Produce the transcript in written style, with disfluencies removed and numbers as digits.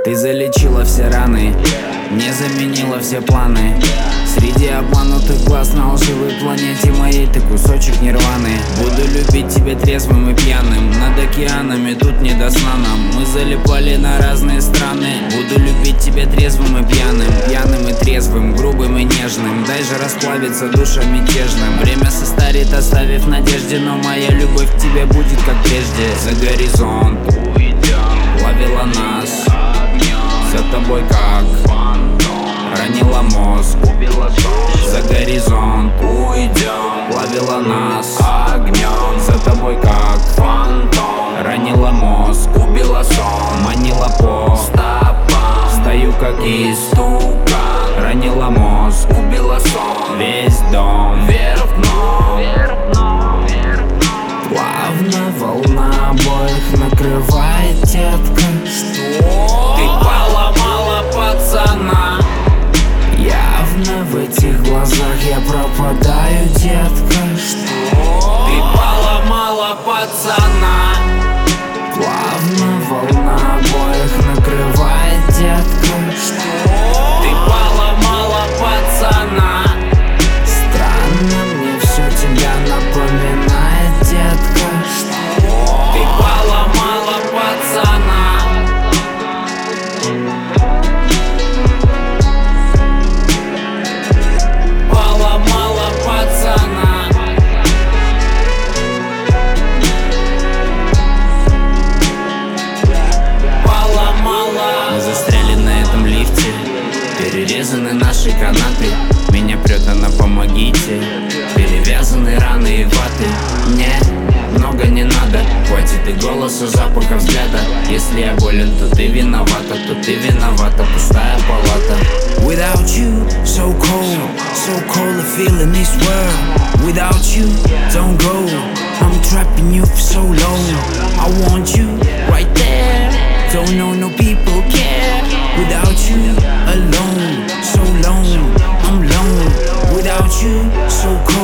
Ты залечила все раны, не заменила все планы. Среди обманутых глаз на лживой планете моей ты кусочек нирваны. Буду любить тебя трезвым и пьяным. Над океанами тут не до сна нам. Мы залипали на разные страны. Буду любить тебя трезвым и пьяным. Пьяным и трезвым, грубым и нежным. Дай же расплавиться душам мятежным. Время состарит, оставив надежде, но моя любовь к тебе будет как прежде. За горизонт ловила нас, за тобой как ранила мозг. За горизонт уйдем, плавила нас огнем. За тобой как фантом, ранила мозг, убила сон, манила по стопам. Стою как истукан, ранила мозг, убила сон. Весь дом вверх дном. Плавно волна обоих накрывает, детка. Что? Ты поломала пацана. Явно в этих глазах я пропадаю, детка. Что? Ты поломала пацана. Плавно волна обоих накрывает, детка. Что? Ты поломала пацана. Странно мне все тебя напоминает, детка. Что? Ты поломала пацана. Поломала пацана. Поломала. Мы застряли на этом лифте, перерезаны наши канаты. Меня прет, она помогите. Перевязаны раны и ваты. Мне много не надо, хватит и голоса, запаха, взгляда. Если я болен, то ты виновата, пустая палата. Without you, so cold to feel in this world. Without you, don't go. I'm trapping you for so long. I want you right there. Don't know no people care. Without you, alone, so long. I'm lone. Without you, so cold.